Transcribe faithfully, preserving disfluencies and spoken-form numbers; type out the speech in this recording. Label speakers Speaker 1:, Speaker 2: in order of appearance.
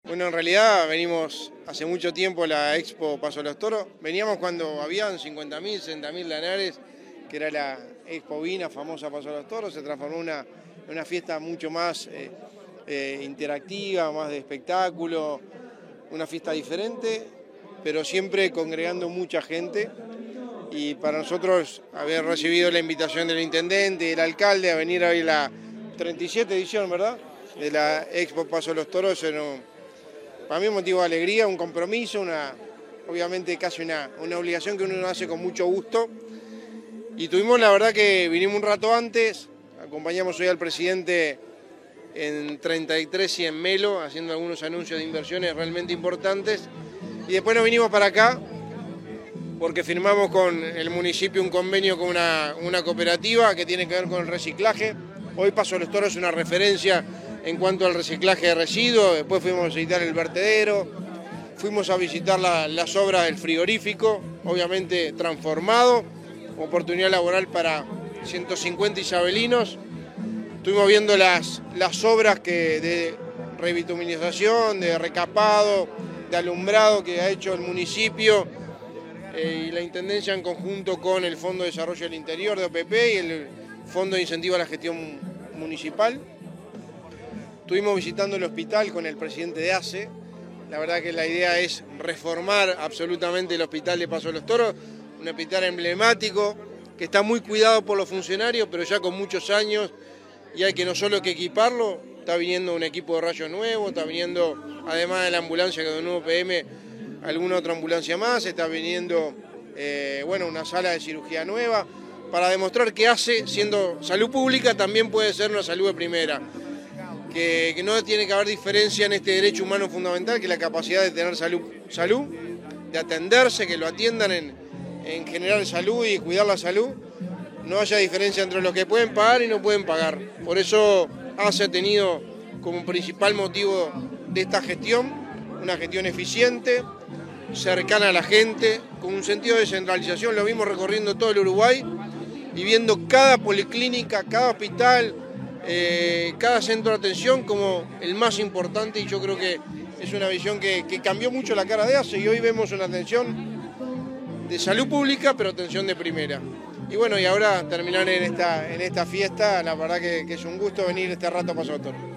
Speaker 1: Bueno, en realidad venimos hace mucho tiempo a la Expo Paso a los Toros. Veníamos cuando habían cincuenta mil, sesenta mil lanares, que era la Expo Vina, famosa Paso a los Toros. Se transformó en una, una fiesta mucho más eh, eh, interactiva, más de espectáculo, una fiesta diferente, pero siempre congregando mucha gente. Y para nosotros haber recibido la invitación del intendente y del alcalde a venir hoy a la treinta y siete edición, ¿verdad?, de la Expo Paso a los Toros, era para mí un motivo de alegría, un compromiso, una, obviamente casi una, una obligación que uno hace con mucho gusto. Y tuvimos, la verdad que vinimos un rato antes, acompañamos hoy al presidente en treinta y tres y en Melo, haciendo algunos anuncios de inversiones realmente importantes. Y después nos vinimos para acá, porque firmamos con el municipio un convenio con una, una cooperativa que tiene que ver con el reciclaje. Hoy Paso a los Toros es una referencia en cuanto al reciclaje de residuos. Después fuimos a visitar el vertedero, fuimos a visitar la, las obras del frigorífico, obviamente transformado, oportunidad laboral para ciento cincuenta isabelinos. Estuvimos viendo las, las obras que de revitamización, de recapado, de alumbrado que ha hecho el municipio eh, y la Intendencia en conjunto con el Fondo de Desarrollo del Interior de O P P y el Fondo de Incentivo a la Gestión Municipal. Estuvimos visitando el hospital con el presidente de A C E. La verdad que la idea es reformar absolutamente el hospital de Paso a los Toros, un hospital emblemático que está muy cuidado por los funcionarios, pero ya con muchos años, y hay que no solo que equiparlo, está viniendo un equipo de rayos nuevo, está viniendo, además de la ambulancia que donó P M, alguna otra ambulancia más, está viniendo eh, bueno, una sala de cirugía nueva, para demostrar que A C E, siendo salud pública, también puede ser una salud de primera. Que, que no tiene que haber diferencia en este derecho humano fundamental, que es la capacidad de tener salud, salud de atenderse, que lo atiendan en, en generar salud y cuidar la salud. No haya diferencia entre los que pueden pagar y no pueden pagar. Por eso A C E ha tenido como principal motivo de esta gestión, una gestión eficiente, cercana a la gente, con un sentido de descentralización. Lo vimos recorriendo todo el Uruguay y viendo cada policlínica, cada hospital, Eh, cada centro de atención como el más importante, y yo creo que es una visión que, que cambió mucho la cara de A C E, y hoy vemos una atención de salud pública, pero atención de primera. Y bueno, y ahora terminar en esta, en esta fiesta, la verdad que, que es un gusto venir este rato a Paso a los Toros.